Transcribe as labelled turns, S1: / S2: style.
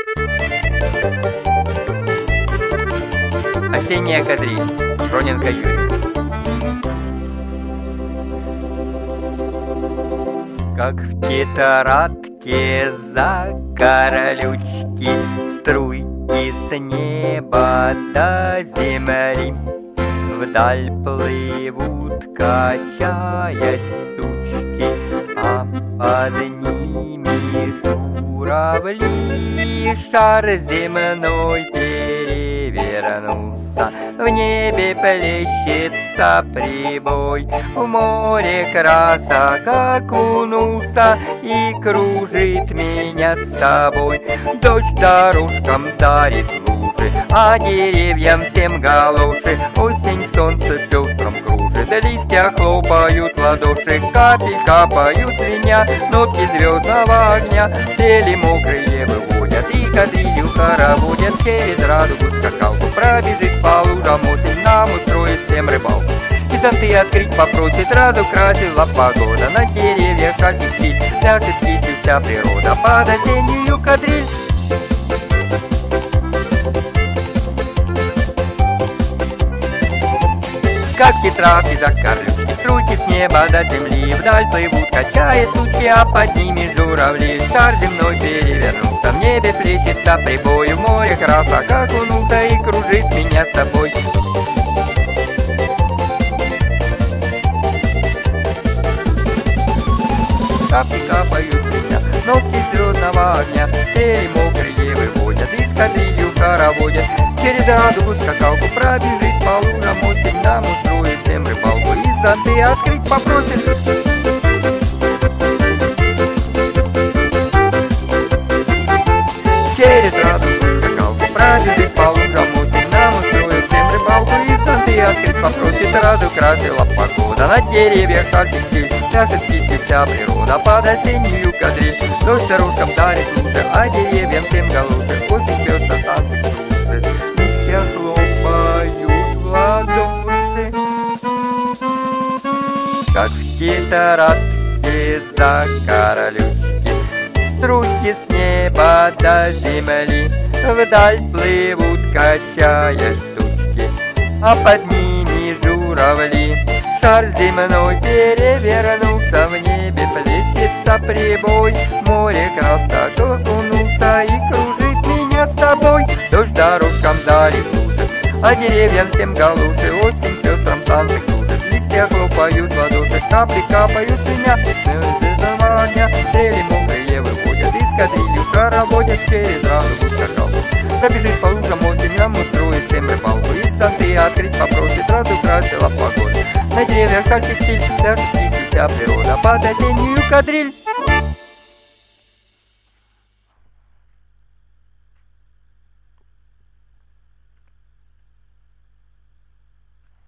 S1: Осенняя кадриль. Проненко Юрий. Как в тетрадке за королючки струйки с неба до земли вдаль плывут, качаясь тучки, а под ними журавли. Шар земной перевернулся, в небе плещется прибой, в море красок окунулся и кружит меня с собой. Дождь дорожкам дарит лужи, а деревьям всем галоши. Осень солнце пестром кружит, листья хлопают в ладоши, капли капают звеня, нотки звездного огня цели мокрые выводят и кадрилью хороводят. Через радугу скакалку пробежит по лужам осень, нам устроит всем рыбалку. И зонты открыть попросит, раду красила погода, на деревьях артистиль, пляшет кистью вся природа под осеннюю кадриль. Как тетрадки за королючки, струйки с неба до земли вдаль плывут, качая тучи, а под ними журавли. Шар земной перевернулся, в небе плещется прибой, в море красок окунулся и кружит меня с тобой. Капли капают с меня, нотки звездного огня цели мокрые выводят и с кадрилью хороводят. Через радугу скакалку пробежит по лужам осень, нам устроит всем рыбалку и зонты открыть попросит. Через радугу скакалку пробежит по лужам осень, нам устроит всем рыбалку и зонты открыть попросит. Раду красила погода, на деревьях артистиль, пляшет кистью вся природа под осеннюю кадриль. Дождь дорожкам дарит лужи, а деревьям всем галоши. Осень пёстро танцы кружит, листья хлопают в ладоши. Как в тетрадке за королючки струйки с неба до земли вдаль плывут, качаясь тучки, а под ними журавли. Шар земной перевернулся, в небе плещется прибой, море красок окунулся и кружит меня с тобой. Дождь дорожкам дарит лужи, а деревьям всем галоши. Осень в пестром танце кружит, листья хлопают в ладоши, капли капают с меня звездного огня цели мокрые выводят и с кадрилью хороводят. Через радугу скакалку пробежит по лужам осень, нам устроит всем рыбалку и зонты открыть попросит. Раду красила погода, на деревьях артистиль, пляшет кистью вся природа под осеннюю кадриль.